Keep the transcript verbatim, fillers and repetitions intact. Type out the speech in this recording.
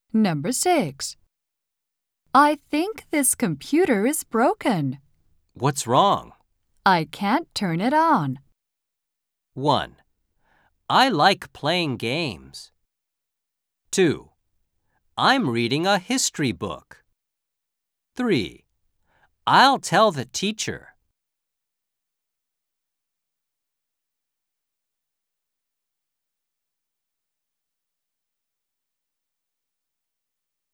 Number six. I think this computer is broken. What's wrong? I can't turn it on. one. I like playing games. two. I'm reading a history book. three. I'll tell the teacher.